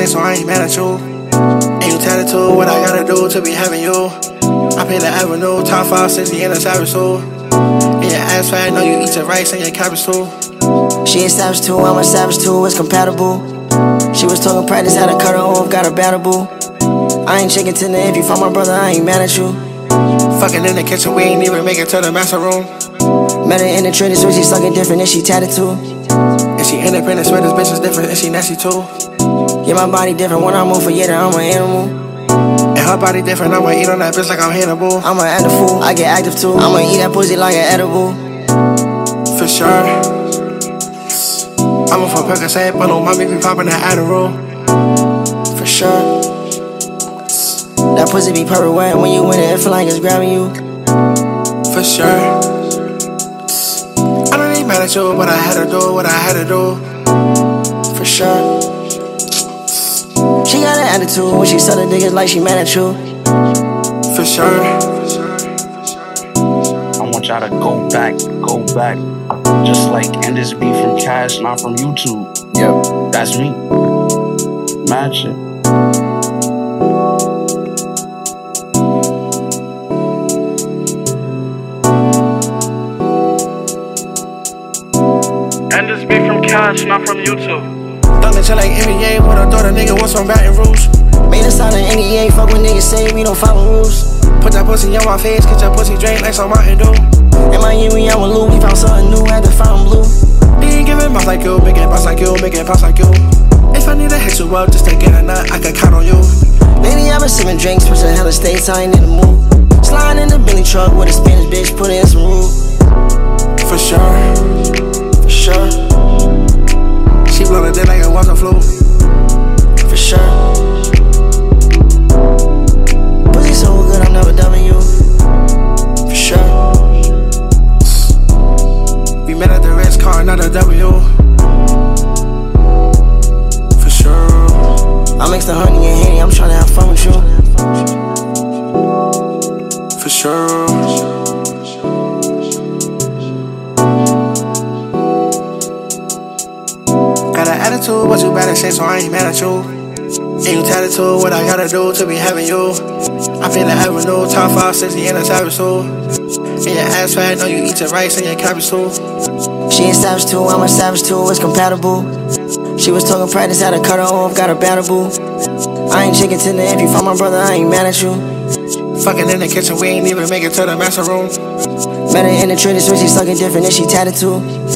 shit, so I ain't mad at you. And you tattoo what I gotta do to be having you. I pay the avenue, top 560 in a savage soul. And your ass fat, know you eat your rice and your cabbage too. She a savage too, I'm a savage too, it's compatible. She was talking practice, had to cut her off, got a battable. I ain't chicken tender, if you find my brother, I ain't mad at you. Fucking in the kitchen, we ain't even make it to the master room. Met her in the trading switch, she sucking different and she tatted too. And she independent, swear this bitch is different and she nasty too. Yeah, my body different, when I move for yeah, I'm an animal. And her body different, I'ma eat on that bitch like I'm Hannibal. I'm an active fool, I get active too. I'ma eat that pussy like an edible. For sure. I'ma fuck Percocet, but on mommy be popping that Adderall. For sure. That pussy be purple wet, when you in it, it feel like it's grabbing you. For sure. I don't ain't mad at you, but I had to do what I had to do. For sure. She got an attitude when she suck the niggas like she mad at you. For sure. I want y'all to go back. Just like End This Beef from Cash, not from YouTube. Yep, that's me. Mad shit. End This Beef from Cash, not from YouTube. Dunkin' chill like NBA, what I thought a nigga was from Baton Rouge. Made a sign of NDA, fuck when niggas say we don't follow rules. Put that pussy on my face, get your pussy drink like some Mountain Dew. In Miami, I'm with Lou, we found something new, had to find blue. They ain't giving mouth like you, making bounce like you, making pounce like you. If I need to hit you up just to get a nut, I can count on you. Lately I've been sipping drinks, pushing hella states, I ain't in the mood. Sliding in the Billy truck with a Spanish bitch, put in some roux. For sure. For sure. She blow the dick like a walking flute. For sure. Pussy so good, I'm never dubbing you. For sure. We met at the Ritz car, not a W. For sure. I mix the honey and Henny, I'm tryna have fun with you. For sure. Got an attitude, but you better say, so I ain't mad at you. And you tattoo what I gotta do to be having you. I pay the avenue, top 560 in a savage soul. And your ass fat, know you eat your rice and your cabbage too. She a savage too, I'm a savage too, it's compatible. She was talking practice, had to cut her off, got a battable. I ain't chicken tender, if you find my brother, I ain't mad at you. Fucking in the kitchen, we ain't even make it to the master room. Met her in the trading switch, she sucking different and she tatted too.